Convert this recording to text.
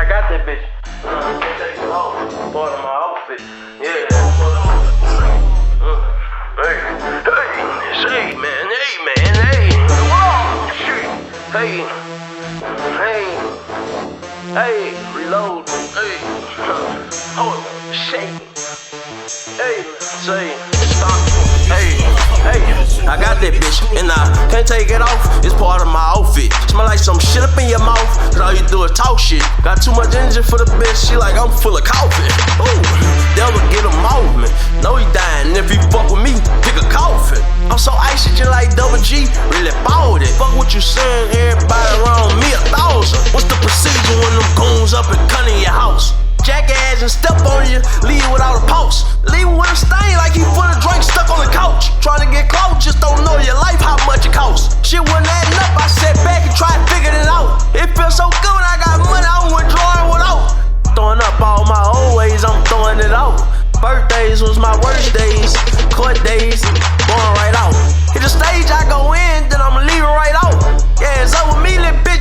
got that bitch. Can't take it off. Part of my outfit. Yeah. Hey, man. Whoa, shit. Hey, reload. Hey, hold on, shake. Hey, say, stop. Hey, I got that bitch, and I can't take it off. It's part of my outfit. Smell like some shit up in your mouth, cause all you do is talk shit. Got too much energy for the bitch, she like I'm full of coffee. Ooh, devil get him off me. Know he dying, if he fuck with me, pick a coffin. I'm so icy just like Double G, really bought it. Fuck what you saying, everybody around me 1,000. What's the procedure when them goons up and gun in your house? Jackass and step on you, leave without a pulse. Leave with a stain like he full of drink stuck on the couch. Trying to get close, just don't know your life, how much it costs. Shit wasn't adding up, I sat back and tried figuring it out. It feels so good when I got money, I went drawing without. Throwing up all my old ways, I'm throwing it out. Birthdays was my worst days, court days, going right out. Hit the stage, I go in, then I'ma leave it right out. Yeah, it's up with me, little bitch.